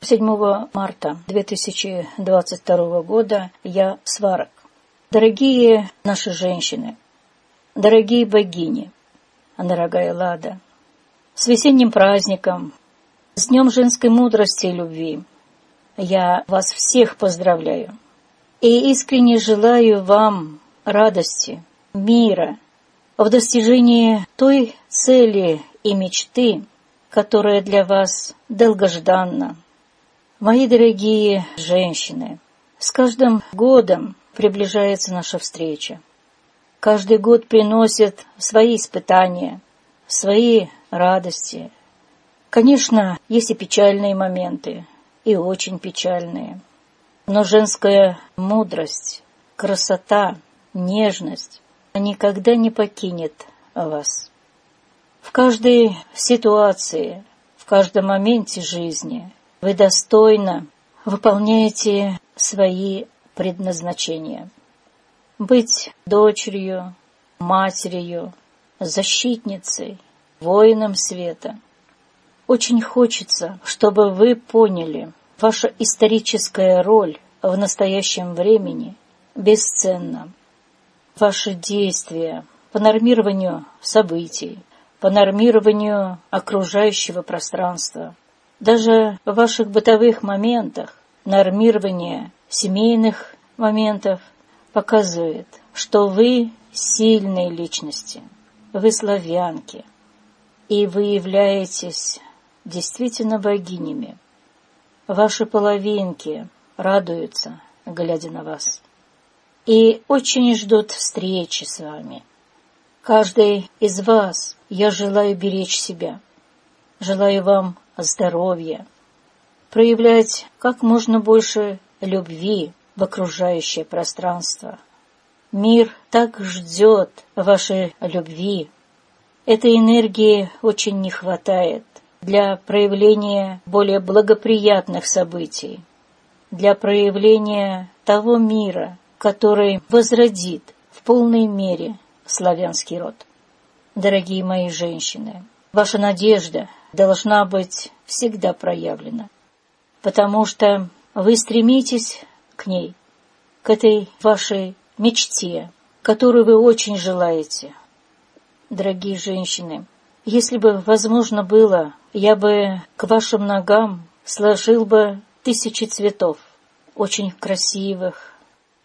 7 марта 2022 года я сварок. Дорогие наши женщины, дорогие богини, дорогая Лада, с весенним праздником, с Днем женской мудрости и любви. Я вас всех поздравляю и искренне желаю вам радости, мира в достижении той цели и мечты, которая для вас долгожданна. Мои дорогие женщины, с каждым годом приближается наша встреча. Каждый год приносит свои испытания, свои радости. Конечно, есть и печальные моменты, и очень печальные. Но женская мудрость, красота, нежность никогда не покинет вас. В каждой ситуации, в каждом моменте жизни вы достойно выполняете свои предназначения. Быть дочерью, матерью, защитницей, воином света. Очень хочется, чтобы вы поняли, ваша историческая роль в настоящем времени бесценна. Ваши действия по нормированию событий, по нормированию окружающего пространства, даже в ваших бытовых моментах, нормирование семейных моментов показывает, что вы сильные личности, вы славянки, и вы являетесь действительно богинями. Ваши половинки радуются, глядя на вас, и очень ждут встречи с вами. Каждой из вас я желаю беречь себя, желаю вам здоровья, проявлять как можно больше любви в окружающее пространство. Мир так ждет вашей любви. Этой энергии очень не хватает для проявления более благоприятных событий, для проявления того мира, который возродит в полной мере славянский род. Дорогие мои женщины, ваша надежда должна быть всегда проявлена, потому что вы стремитесь к ней, к этой вашей мечте, которую вы очень желаете. Дорогие женщины, если бы возможно было, я бы к вашим ногам сложил бы 1000 цветов, очень красивых.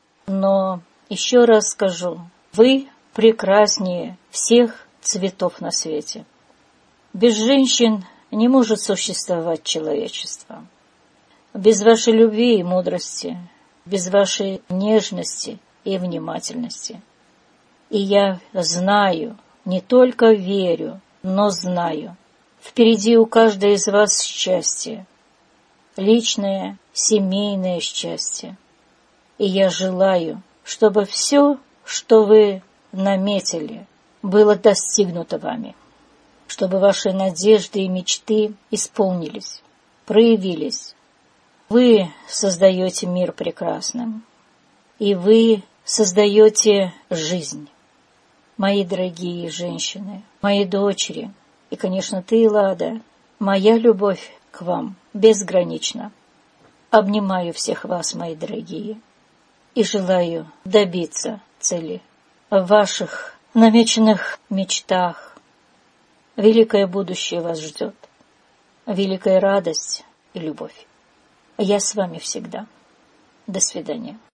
Но еще раз скажу, вы прекраснее всех цветов на свете. Без женщин не может существовать человечество. Без вашей любви и мудрости, без вашей нежности и внимательности. И я знаю, не только верю, но знаю, впереди у каждой из вас счастье, личное, семейное счастье. И я желаю, чтобы все, что вы наметили, было достигнуто вами, чтобы ваши надежды и мечты исполнились, проявились. Вы создаете мир прекрасным, и вы создаете жизнь. Мои дорогие женщины, мои дочери, и, конечно, ты, Лада, моя любовь к вам безгранична. Обнимаю всех вас, мои дорогие, и желаю добиться цели в ваших намеченных мечтах. Великое будущее вас ждет, великая радость и любовь. Я с вами всегда. До свидания.